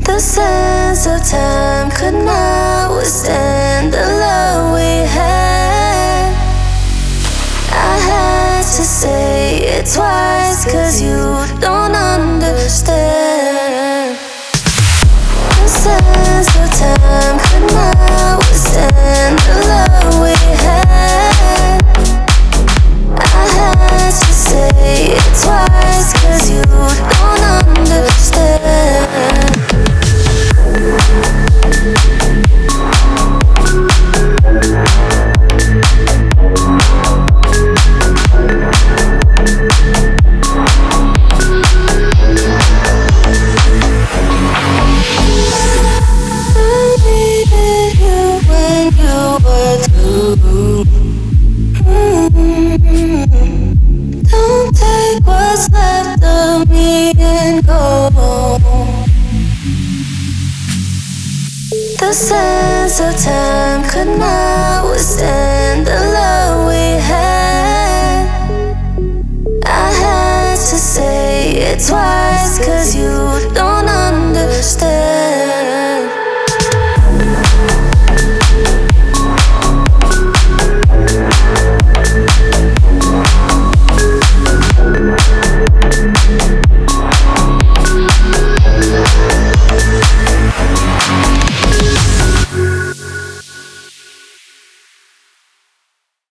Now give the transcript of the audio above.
The sands of time could not withstand the love we had. I had to say it twice, 'cause you don't understand. The sands of time could not withstand the love we had. I had to say it twice, 'cause you don't understand. Don't take what's left of me and go. The sands of time could not withstand the love